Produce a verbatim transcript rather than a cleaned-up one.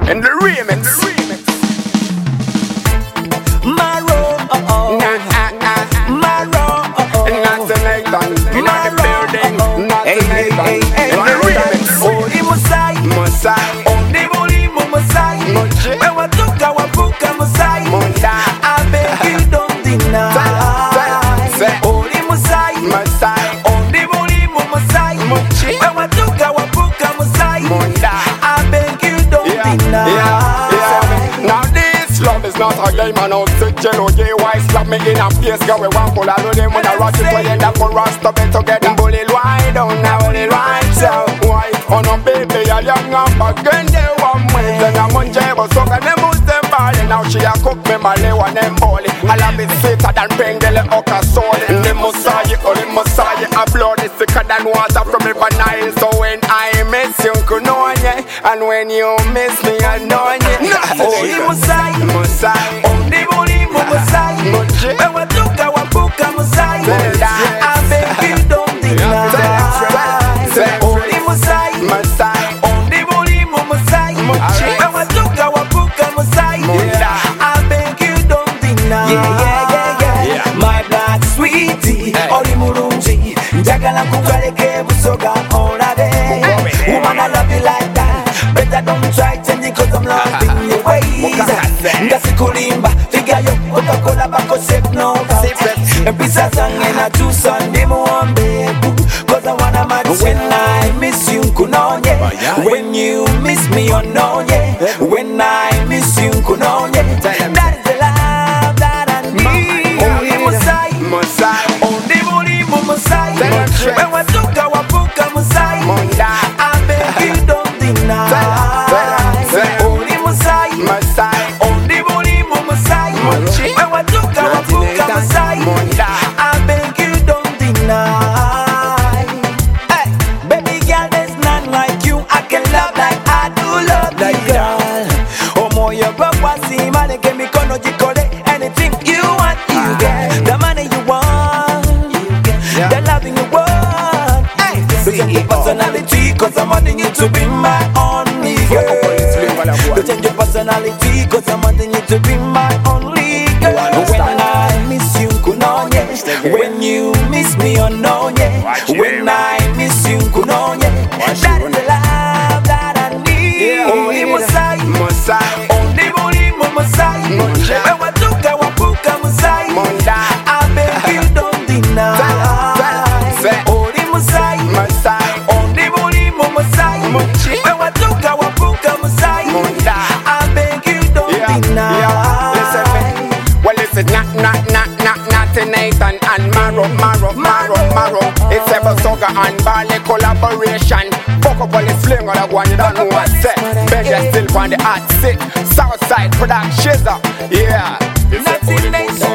in the remix. Maro, oh oh, Maro, oh oh, Nathan in the building. Nathan in the remix. Oh, the Masai, Masai, oh, the Bolimo Masai. When we took our book, Masai, I beg you don't deny. Oh, the Masai, Masai, oh, the Bolimo Masai. When we took our book, Masai, I beg you don't deny. Yeah, yeah. Now this love is not a game, and I'll sit jello, gay wise, slap me in a face, girl, we want pull out of them when I rush it, we end up for us to be together. Bully wide down, now bully right, so why? On a baby, a young up again, they want me, then I'm on jab, so can they move them body. Now she a cook me, my lay one and bully. I love it sweeter than Bengele Oka Soul. The Messiah, or the Messiah, a blood is thicker than water from the Nile. So when I miss you, Kunoye, and when you miss me, I know you. Oh, the Masai, Masai, oh, the Bolimo Masai. When we took our book, Masai, I beg you don't deny. Oh, the Masai, Masai, oh, the Bolimo Masai. When we took our book, Masai, I beg you don't deny. Yeah, yeah, yeah, yeah. My black sweetie, Oli Murunji, Jagala Kukareke Busoga all day. Woman, I love you like that. Better don't try changing cause I'm loving your ways. Ngasi kulimba, figure yo Coca-Cola bako sip no and pizza sang and a two Sunday muambe. Cause I wanna match when I miss you kunonye. When you miss me ononye. When I miss you kunonye. That is the love that I need. Only Masai, Masai, only Bolimo Masai. When we took our book Masai, I beg you don't deny. Only Masai, Masai, only Bolimo Masai. When we took our book Masai, I beg you don't deny. Hey, baby girl, there's none like you. I can love like I do love you, girl. Oh, more your papa see, man, can me kono jikole. Anything you want, you get. The money you want, the loving you want. Hey, to change your personality, cause I'm wanting you to be my only girl. To change your personality, cause I'm wanting you to be my only girl. When I miss you, kunonye. When you miss me, ononye. When I miss you, kunonye. That is the love that I need. Only Masai, Masai, only Bolimo Masai. When we took our book, Masai, I beg you don't deny. Only Masai, Masai, only Bolimo Masai. When we took our book, Masai, I beg you don't deny. Listen me. Well, listen, not, not, not, not, not to Nathan and Maro, Maro, Maro, Maro. It's ever Soga and Bali collaboration. Fuck up all the fling on the one you don't know what I say. Benja still on the hot seat. Southside production, yeah. It's Not in Nathan.